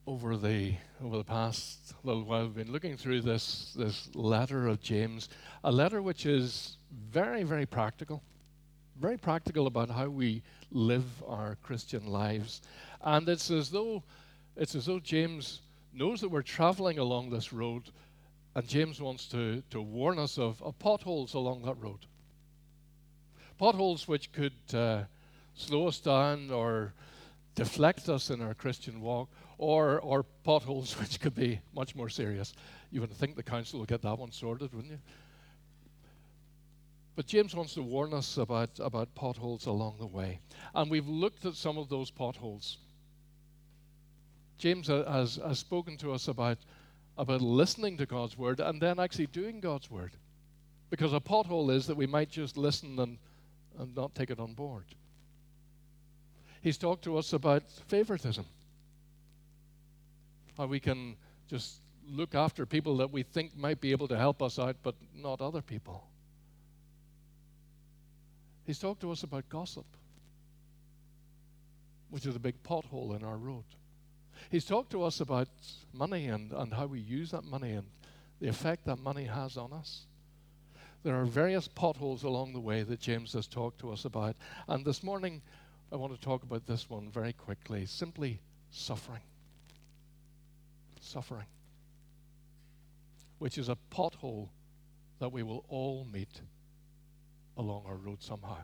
Over the past little while, we've been looking through this letter of James, a letter which is very very practical about how we live our Christian lives, and it's as though James knows that we're traveling along this road, and James wants to warn us of potholes along that road, potholes which could slow us down or deflect us in our Christian walk, or potholes which could be much more serious. You would think the council would get that one sorted, wouldn't you? But James wants to warn us about potholes along the way. And we've looked at some of those potholes. James has spoken to us about listening to God's word and then actually doing God's word. Because a pothole is that we might just listen and not take it on board. He's talked to us about favoritism. How we can just look after people that we think might be able to help us out, but not other people. He's talked to us about gossip, which is a big pothole in our road. He's talked to us about money and how we use that money and the effect that money has on us. There are various potholes along the way that James has talked to us about. And this morning, I want to talk about this one very quickly. Simply suffering. Suffering. Which is a pothole that we will all meet along our road somehow.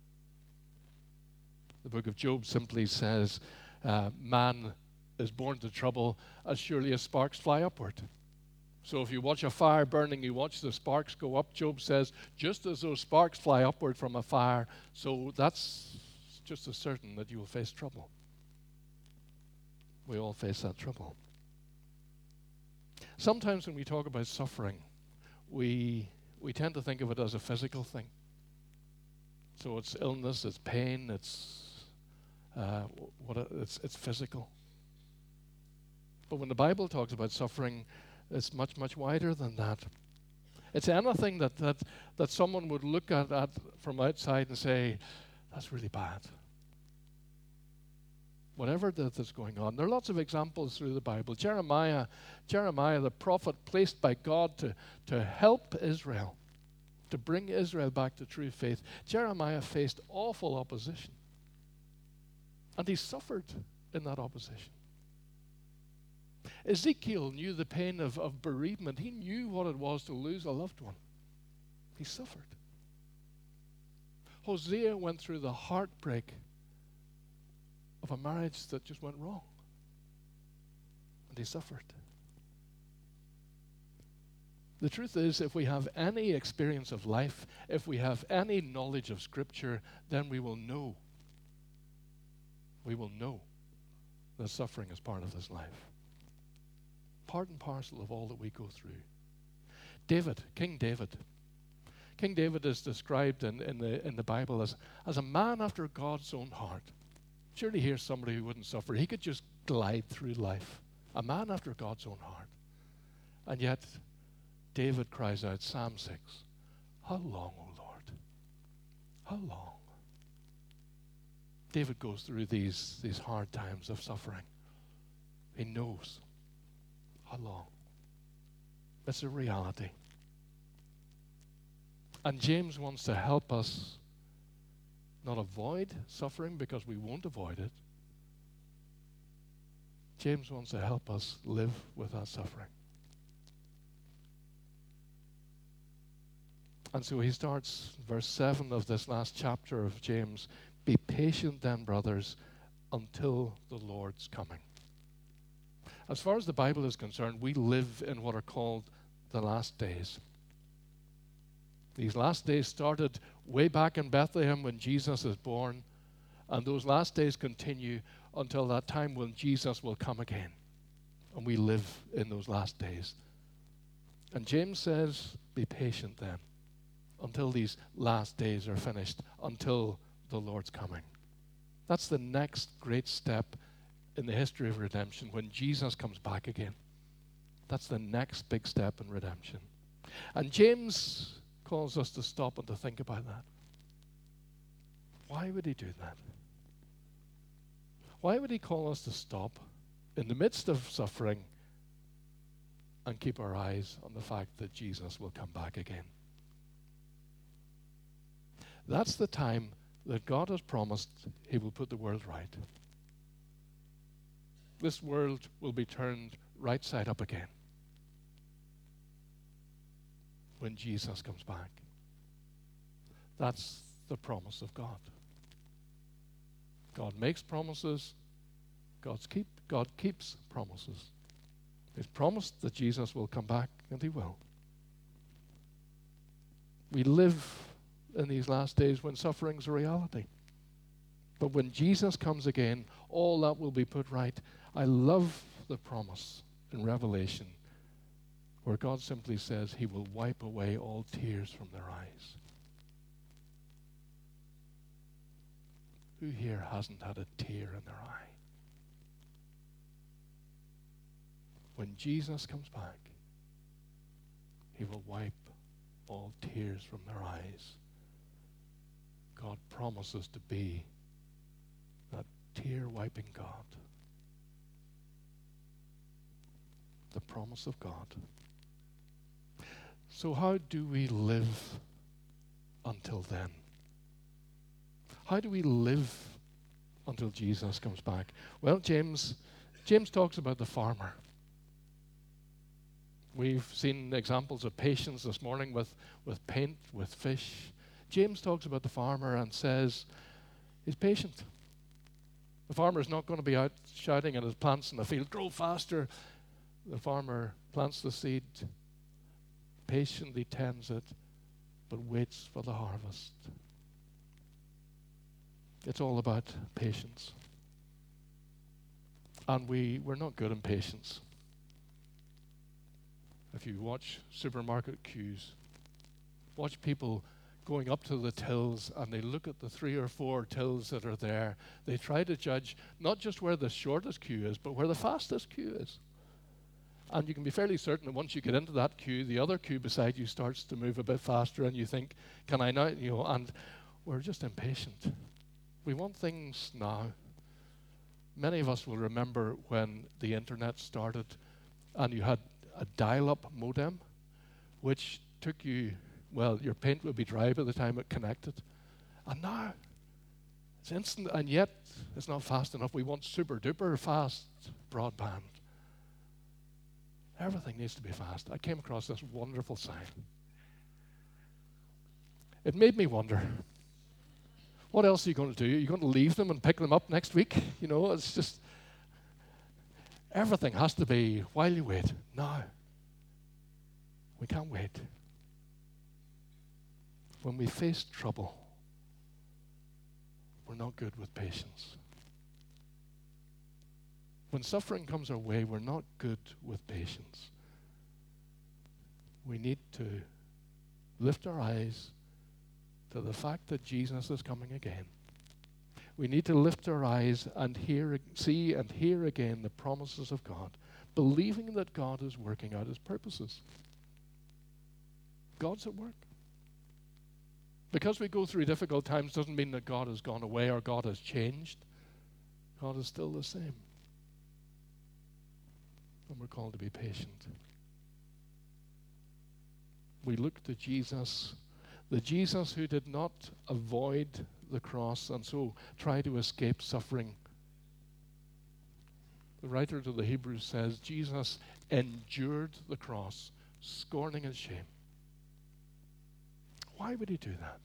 The book of Job simply says, man is born to trouble as surely as sparks fly upward. So if you watch a fire burning, you watch the sparks go up. Job says, just as those sparks fly upward from a fire, so that's just as certain that you will face trouble. We all face that trouble. Sometimes when we talk about suffering, we tend to think of it as a physical thing. So it's illness, it's pain, it's physical. But when the Bible talks about suffering, it's much wider than that. It's anything that someone would look at from outside and say, that's really bad. Whatever that's going on. There are lots of examples through the Bible. Jeremiah, the prophet placed by God to help Israel, to bring Israel back to true faith. Jeremiah faced awful opposition. And he suffered in that opposition. Ezekiel knew the pain of bereavement. He knew what it was to lose a loved one. He suffered. Hosea went through the heartbreak of a marriage that just went wrong. And he suffered. The truth is, if we have any experience of life, if we have any knowledge of Scripture, then we will know. We will know that suffering is part of this life. Part and parcel of all that we go through. King David. King David is described in the Bible as a man after God's own heart. Surely here's somebody who wouldn't suffer. He could just glide through life. A man after God's own heart. And yet, David cries out, Psalm 6, how long, O Lord? How long? David goes through these hard times of suffering. He knows. How long? It's a reality. And James wants to help us not avoid suffering because we won't avoid it. James wants to help us live with that suffering. And so he starts verse 7 of this last chapter of James. Be patient then, brothers, until the Lord's coming. As far as the Bible is concerned, we live in what are called the last days. These last days started way back in Bethlehem when Jesus is born, and those last days continue until that time when Jesus will come again. And we live in those last days. And James says, be patient then, until these last days are finished, until the Lord's coming. That's the next great step in the history of redemption when Jesus comes back again. That's the next big step in redemption. And James calls us to stop and to think about that. Why would he do that? Why would he call us to stop in the midst of suffering and keep our eyes on the fact that Jesus will come back again. That's the time that God has promised he will put the world right. This world will be turned right side up again when Jesus comes back. That's the promise of God. God makes promises. God keeps promises. He's promised that Jesus will come back, and he will. We live in these last days when suffering's a reality. But when Jesus comes again, all that will be put right. I love the promise in Revelation where God simply says he will wipe away all tears from their eyes. Who here hasn't had a tear in their eye? When Jesus comes back, he will wipe all tears from their eyes. God promises to be that tear-wiping God. The promise of God. So how do we live until then? How do we live until Jesus comes back? Well, James talks about the farmer. We've seen examples of patience this morning with paint, with fish. James talks about the farmer and says he's patient. The farmer is not going to be out shouting at his plants in the field, grow faster. The farmer plants the seed, patiently tends it, but waits for the harvest. It's all about patience. And we're not good in patience. If you watch supermarket queues, watch people going up to the tills and they look at the 3 or 4 tills that are there. They try to judge not just where the shortest queue is, but where the fastest queue is. And you can be fairly certain that once you get into that queue, the other queue beside you starts to move a bit faster and you think, can I now? And we're just impatient. We want things now. Many of us will remember when the internet started and you had a dial-up modem, which took you, well, your paint would be dry by the time it connected. And now, it's instant, and yet it's not fast enough. We want super-duper fast broadband. Everything needs to be fast. I came across this wonderful sign. It made me wonder, what else are you going to do? Are you going to leave them and pick them up next week? It's just, everything has to be while you wait. Now. We can't wait. When we face trouble, we're not good with patience. When suffering comes our way, we're not good with patience. We need to lift our eyes to the fact that Jesus is coming again. We need to lift our eyes and see and hear again the promises of God, believing that God is working out his purposes. God's at work. Because we go through difficult times doesn't mean that God has gone away or God has changed. God is still the same. And we're called to be patient. We look to Jesus, the Jesus who did not avoid the cross and so try to escape suffering. The writer to the Hebrews says, Jesus endured the cross, scorning its shame. Why would he do that?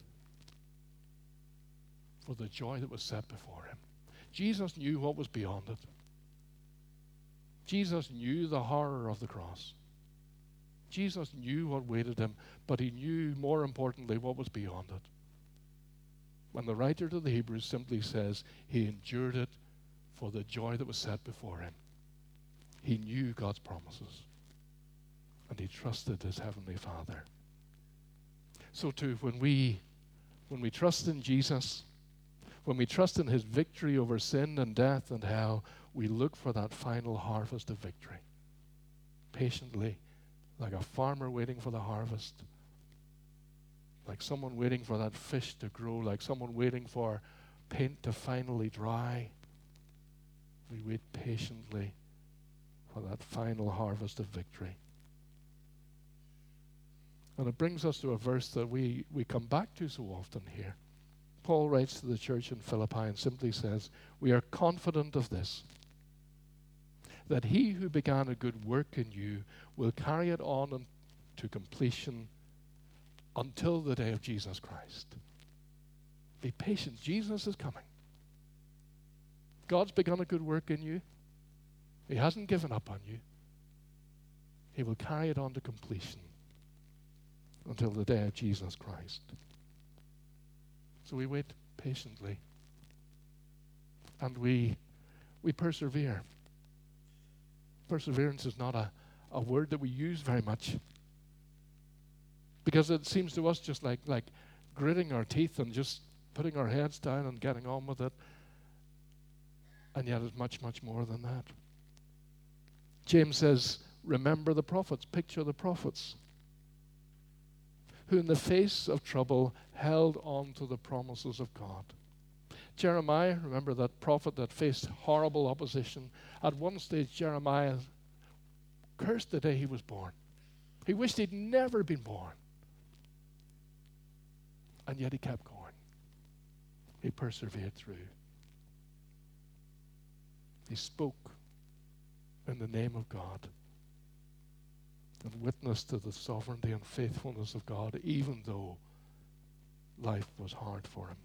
For the joy that was set before him. Jesus knew what was beyond it. Jesus knew the horror of the cross. Jesus knew what waited him, but he knew, more importantly, what was beyond it. When the writer to the Hebrews simply says he endured it for the joy that was set before him. He knew God's promises, and he trusted his heavenly Father. So too, when we trust in Jesus, when we trust in his victory over sin and death and hell, we look for that final harvest of victory. Patiently, like a farmer waiting for the harvest, like someone waiting for that fish to grow, like someone waiting for paint to finally dry. We wait patiently for that final harvest of victory. And it brings us to a verse that we come back to so often here. Paul writes to the church in Philippi and simply says, "We are confident of this, that he who began a good work in you will carry it on to completion until the day of Jesus Christ." Be patient. Jesus is coming. God's begun a good work in you. He hasn't given up on you. He will carry it on to completion until the day of Jesus Christ. So we wait patiently and we persevere. Perseverance is not a word that we use very much, because it seems to us just like gritting our teeth and just putting our heads down and getting on with it. And yet it's much, much more than that. James says, remember the prophets, picture the prophets, who in the face of trouble held on to the promises of God. Jeremiah, remember that prophet that faced horrible opposition. At one stage, Jeremiah cursed the day he was born. He wished he'd never been born. And yet he kept going. He persevered through. He spoke in the name of God and witnessed to the sovereignty and faithfulness of God, even though life was hard for him.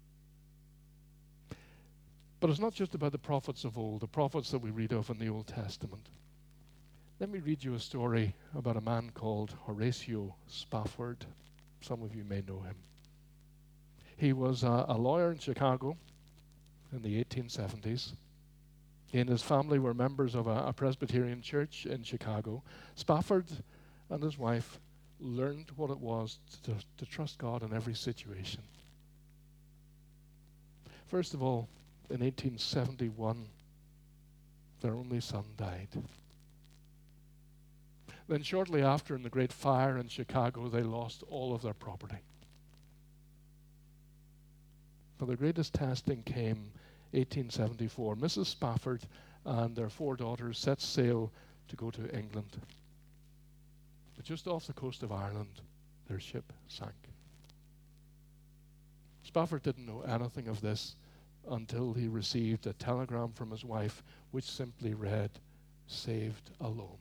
But it's not just about the prophets of old, the prophets that we read of in the Old Testament. Let me read you a story about a man called Horatio Spafford. Some of you may know him. He was a lawyer in Chicago in the 1870s. He and his family were members of a Presbyterian church in Chicago. Spafford and his wife learned what it was to trust God in every situation. First of all, in 1871, their only son died. Then shortly after, in the Great Fire in Chicago, they lost all of their property. But the greatest testing came 1874. Mrs. Spafford and their 4 daughters set sail to go to England. But just off the coast of Ireland, their ship sank. Spafford didn't know anything of this until he received a telegram from his wife, which simply read, "Saved alone."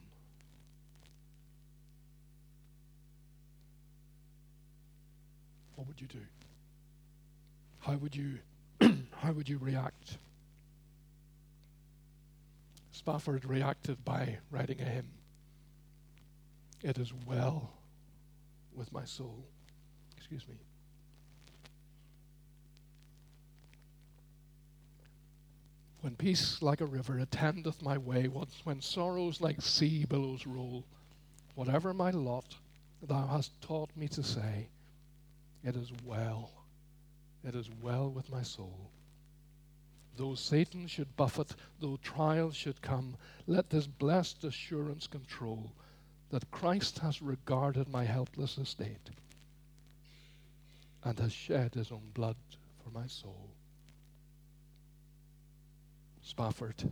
What would you do? How would you react? Spafford reacted by writing a hymn. "It is well with my soul." Excuse me. "When peace like a river attendeth my way, when sorrows like sea billows roll, whatever my lot, thou hast taught me to say, it is well with my soul. Though Satan should buffet, though trials should come, let this blessed assurance control, that Christ has regarded my helpless estate, and has shed his own blood for my soul." Spafford.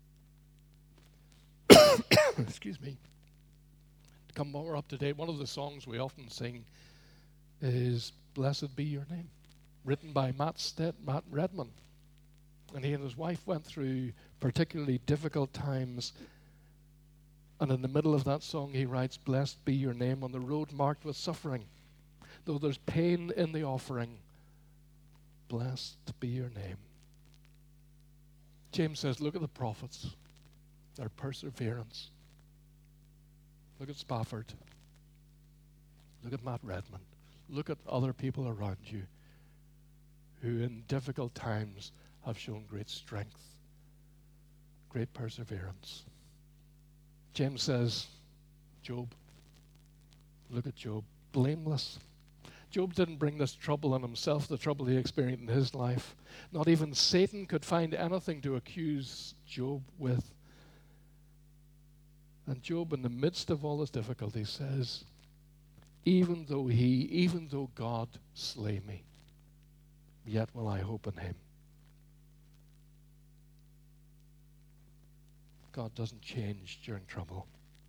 Excuse me. To come more up to date, one of the songs we often sing is "Blessed Be Your Name," written by Matt Redman. And he and his wife went through particularly difficult times. And in the middle of that song, he writes, "Blessed be your name on the road marked with suffering. Though there's pain in the offering, blessed be your name." James says, look at the prophets, their perseverance. Look at Spafford. Look at Matt Redman. Look at other people around you who in difficult times have shown great strength, great perseverance. James says, Job, look at Job, blameless. Job didn't bring this trouble on himself, the trouble he experienced in his life. Not even Satan could find anything to accuse Job with. And Job, in the midst of all his difficulties, says, even though God slay me, yet will I hope in him. God doesn't change during trouble.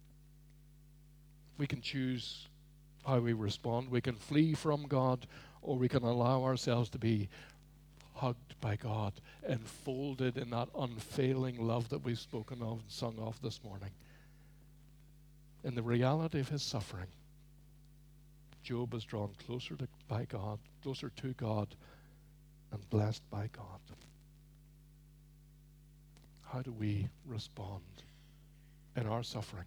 We can choose how we respond. We can flee from God, or we can allow ourselves to be hugged by God, enfolded in that unfailing love that we've spoken of and sung of this morning. In the reality of his suffering, Job is drawn closer to God, and blessed by God. How do we respond in our suffering?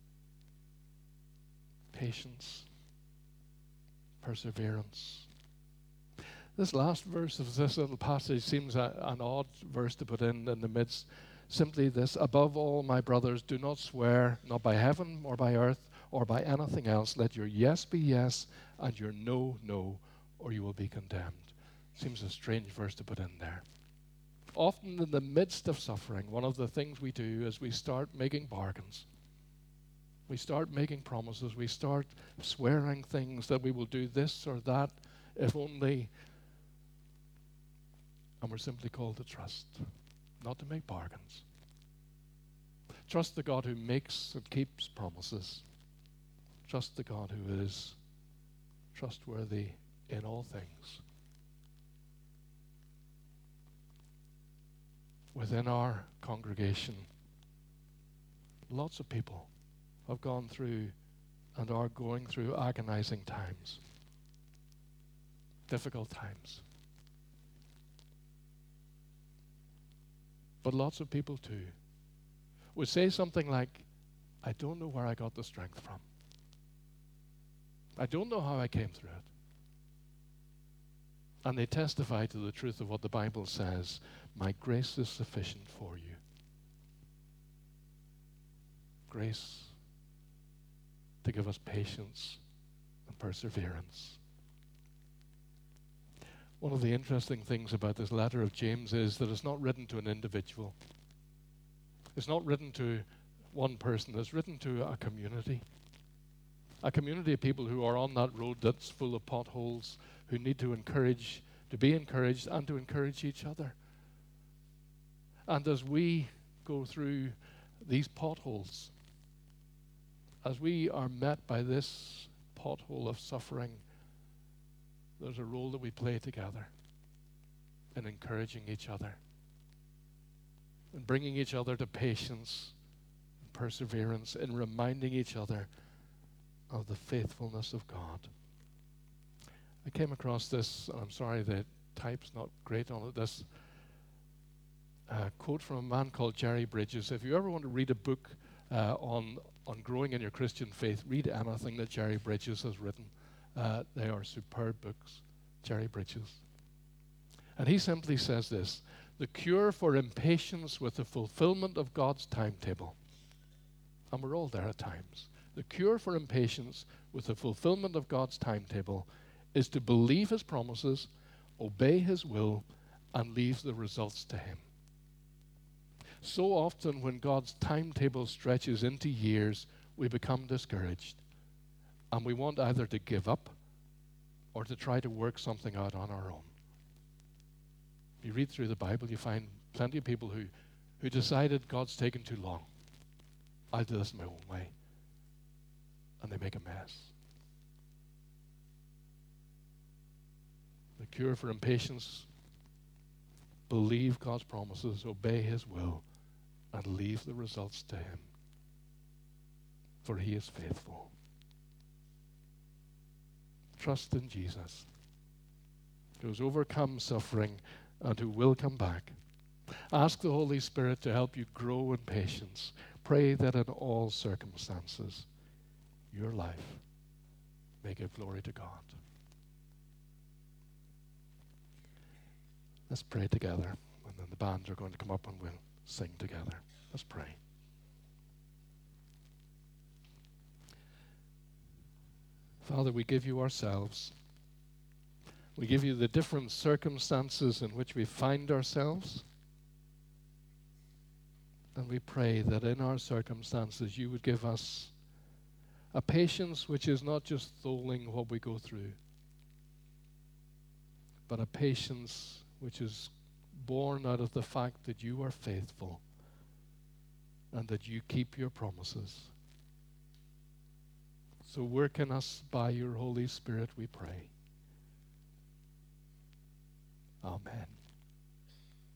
Patience, perseverance. This last verse of this little passage seems an odd verse to put in the midst. Simply this: above all, my brothers, do not swear, not by heaven or by earth or by anything else. Let your yes be yes and your no, no, or you will be condemned. Seems a strange verse to put in there. Often in the midst of suffering, one of the things we do is we start making bargains. We start making promises. We start swearing things that we will do this or that, if only. And we're simply called to trust, not to make bargains. Trust the God who makes and keeps promises. Trust the God who is trustworthy in all things. Within our congregation, lots of people have gone through and are going through agonizing times, difficult times. But lots of people too would say something like, I don't know where I got the strength from. I don't know how I came through it. And they testify to the truth of what the Bible says: my grace is sufficient for you. Grace to give us patience and perseverance. One of the interesting things about this letter of James is that it's not written to an individual. It's not written to one person. It's written to a community. A community of people who are on that road that's full of potholes, who need to be encouraged and to encourage each other. And as we go through these potholes, as we are met by this pothole of suffering, there's a role that we play together in encouraging each other, in bringing each other to patience and perseverance, in reminding each other of the faithfulness of God. I came across this, and I'm sorry the type's not great on it, this quote from a man called Jerry Bridges. If you ever want to read a book on growing in your Christian faith, read anything that Jerry Bridges has written. They are superb books, Jerry Bridges. And he simply says this: the cure for impatience with the fulfillment of God's timetable, and we're all there at times, the cure for impatience with the fulfillment of God's timetable is to believe his promises, obey his will, and leave the results to him. So often when God's timetable stretches into years, we become discouraged, and we want either to give up or to try to work something out on our own. You read through the Bible, you find plenty of people who decided God's taken too long. I'll do this my own way. And they make a mess. The cure for impatience: believe God's promises, obey his will, and leave the results to him. For he is faithful. Trust in Jesus, who has overcome suffering and who will come back. Ask the Holy Spirit to help you grow in patience. Pray that in all circumstances, your life may give glory to God. Let's pray together, and then the bands are going to come up and we'll sing together. Let's pray. Father, we give you ourselves. We give you the different circumstances in which we find ourselves. And we pray that in our circumstances you would give us a patience which is not just thawing what we go through, but a patience which is born out of the fact that you are faithful and that you keep your promises. So work in us by your Holy Spirit, we pray. Amen.